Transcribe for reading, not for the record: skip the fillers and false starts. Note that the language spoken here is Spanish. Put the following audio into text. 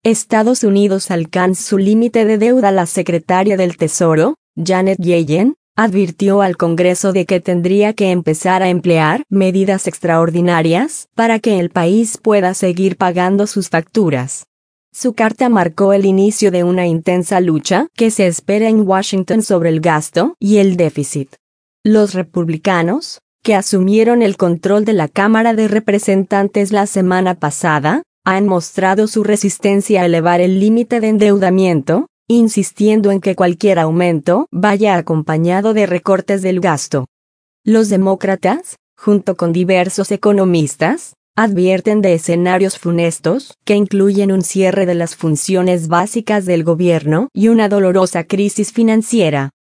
Estados Unidos alcanza su límite de deuda. La secretaria del Tesoro, Janet Yellen, advirtió al Congreso de que tendría que empezar a emplear medidas extraordinarias para que el país pueda seguir pagando sus facturas. Su carta marcó el inicio de una intensa lucha que se espera en Washington sobre el gasto y el déficit. Los republicanos, que asumieron el control de la Cámara de Representantes la semana pasada, han mostrado su resistencia a elevar el límite de endeudamiento, insistiendo en que cualquier aumento vaya acompañado de recortes del gasto. Los demócratas, junto con diversos economistas, advierten de escenarios funestos que incluyen un cierre de las funciones básicas del gobierno y una dolorosa crisis financiera.